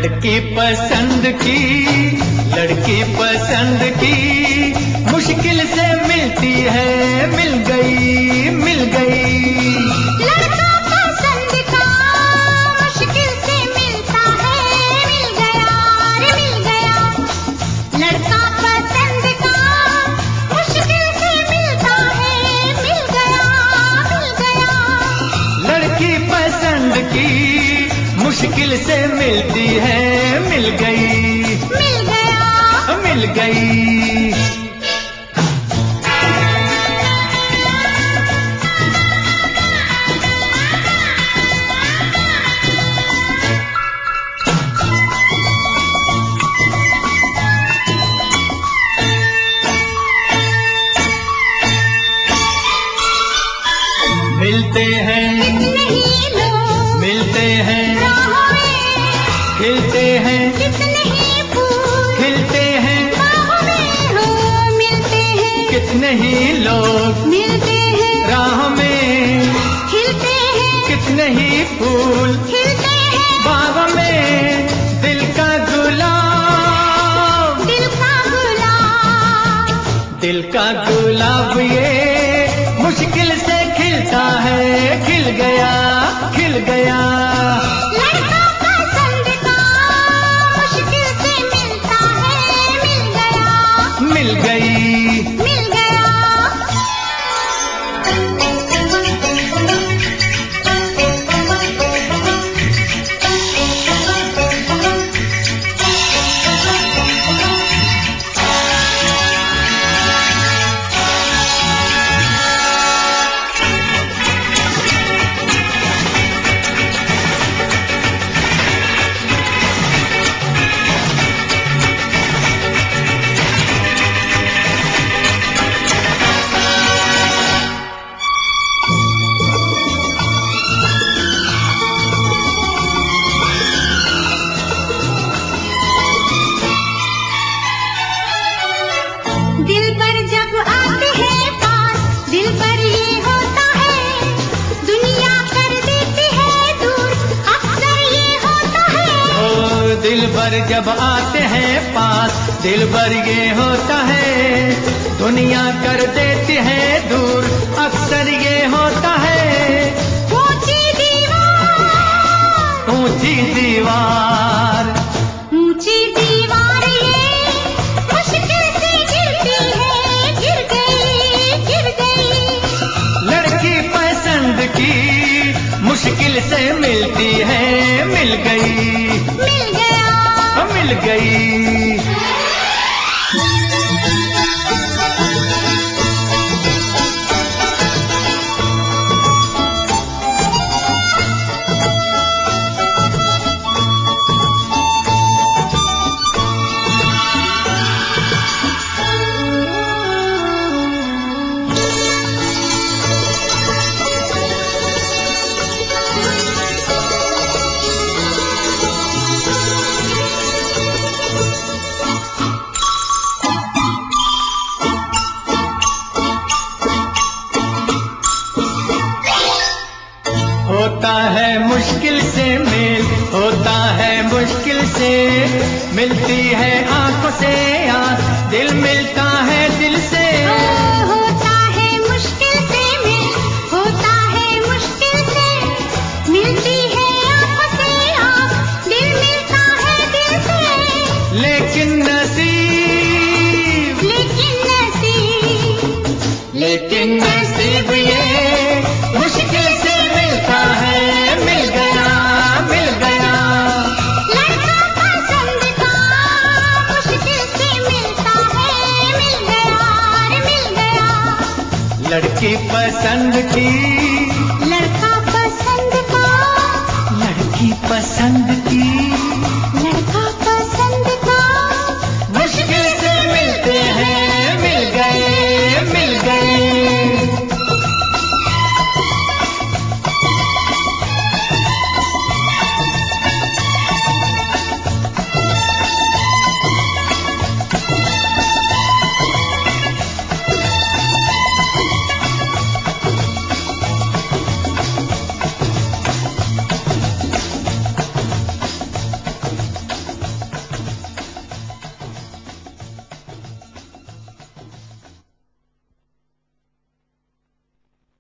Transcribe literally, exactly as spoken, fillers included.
लड़की पसंद की, लड़की पसंद की, मुश्किल से मिलती है, मिल गई, मिल गई। लड़का पसंद का मुश्किल से मिलता है, मिल गया रे मिल गया। लड़का पसंद का मुश्किल से मिलता है, मिल गया, मिल गया। लड़की पसंद की मुश्किल से मिलती है, मिल गई, मिल गया, मिल गई। मिलते हैं कितने ही लोग मिलते हैं, राहों में, खिलते हैं, कितने ही फूल खिलते हैं, बाहों में हो, मिलते हैं, कितने ही लोग मिलते हैं, राह में, खिलते हैं, कितने ही फूल खिलते हैं। बाग में, दिल का गुलाब, दिल का गुलाब, दिल का गुलाब ये मुश्किल से खिलता है, खिल गया, खिल गया। लड़का पसंद का मुश्किल से मिलता है, मिल गया, मिल गई। मिल गया। दिल पर जब आते हैं पास, दिल पर ये होता है, दुनिया कर देती है दूर, अक्सर ये होता है। ओ दिल भर जब आते हैं पास, दिल भर ये होता है, दुनिया कर देती है दूर, अक्सर ये होता है। ऊंची दीवार, ऊंची दीवार, ऊंची दीवार ये मुश्किल से गिरती है, गिर गई, गिर गई। लड़की पसंद की मुश्किल से मिलती है, मिल गई, मिल गया, मिल गई। होता है मुश्किल से मेल, होता है मुश्किल से, मिलती है आंखों से आंख, दिल मिलता है दिल से। ओ, होता है मुश्किल से मिल, होता है मुश्किल से, मिलती है आंखों से आंख, दिल मिलता है दिल से। लेकिन नसीब, लेकिन नसीब, लेकिन नसीब ये मुश्किल से मिलता है, मिल गया, मिल गया। लड़का पसंद का मुश्किल से मिलता है, मिल गया रे मिल गया। लड़की पसंद की